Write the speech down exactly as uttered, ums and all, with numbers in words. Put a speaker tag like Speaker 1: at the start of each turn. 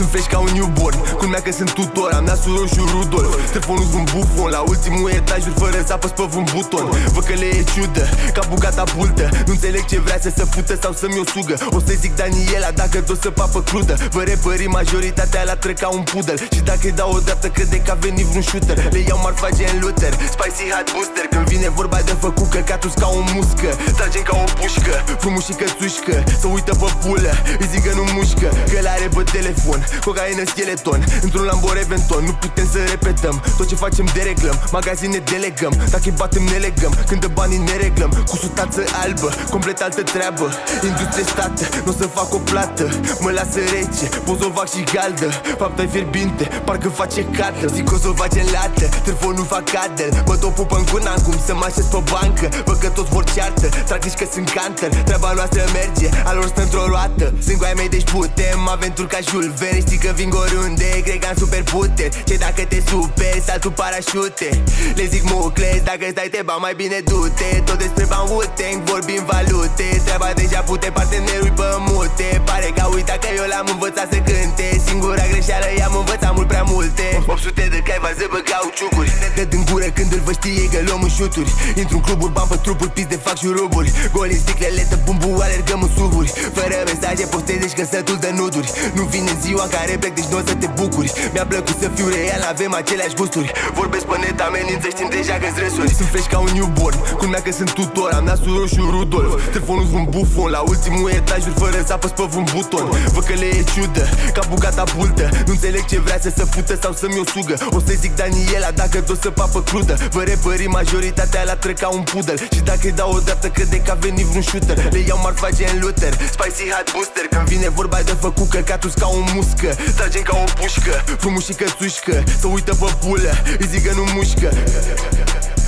Speaker 1: Sunt fresh ca un newborn, culmea că sunt tutor. Am nasul roșu Rudolf, telefonul un bufon. La ultimul etajuri fără să apăs pe un buton. Văd că le e ciudă, ca bugata bultă. Nu înțeleg ce vrea să se fută sau să-mi o sugă. O să zic Daniela dacă tot să papă crudă. Vă repări majoritatea la trec ca un pudel. Și dacă îi dau o dată crede că a venit vreun shooter. Le iau marfa gen Luther, spicy hot booster. Când vine vorba de făcut căcatul ca o muscă. Tragem ca o pușcă, frumos și cățușcă. Să uită pe pulă, îi zic că nu mușcă. Că l-are pe telefon, cocaină scheleton. Într-un Lambo Reventon, nu putem să repetăm. Tot ce facem dereglăm, magazine delegăm. Dacă îi batem ne legăm, când dă banii ne reglăm. Cu sutață albă, complet altă treabă. Industrie stată, n-o să fac o plată. Mă lasă rece, bozovac și galdă. Fapta-i fierbinte, parcă face cadă. Zic o să o face în lată, telefonul fac cadel. Mă tot pupă în cunam cum să mă așez pe bancă. Văd că toți vor ceartă, trag nici că sunt canter. Treaba noastră merge, a lor stă într-o roată. Sunt cu ai mei deci putem, aventuri ca Jules Verne. Știi că vin oriunde, cred că am super puteri. Ce dacă te superi, saltul parașute. Le zic mucles, dacă stai te ba mai bine du-te. Tot despre bani Wu-Tang, vorbim valute. Treaba deja pute, partenerul pe mute. Pare că a uitat că eu l-am învățat să cânte. Singura greșeală i-am învățat mult prea multe. opt sute de cai varză pe cauciucuri. Dă din gură când îl vă știe că luăm în șuturi. Intru în cluburi, bani pe trupuri, pis de fac juruburi. Goli în sticlele, tă bumbu, alergăm în suvuri. Fără mesaje postezi și sătul de nuduri. Nu vine în ziua în care plec, deci nu o să te bucuri. Mi-a plăcut să fiu real, avem aceleași gusturi. Vorbesc pe net, amenință, știm deja că-ți răsuri. Sunt fresh ca un newborn, culmea că sunt tutor. Am nasul roșu Rudolf, telefonul un bufon. La ultimul etajuri fără să apăs pe un buton. Văd că le e ciudă, ca bugata bultă. Nu înțeleg ce vrea să se fută sau să-mi o sugă. O să zic Daniela dacă tot să papă crudă. Vă repări majoritatea la trec ca un pudel. Și dacă îi dau o dată crede că a venit vreun shooter. Le iau marfa gen Luther, spicy hot booster. Când vine vorba de făcut căcatul ca o muscă. Tragem ca o pușcă, frumos și cățușcă. Să uită pe pulă, îi zic că nu mușcă.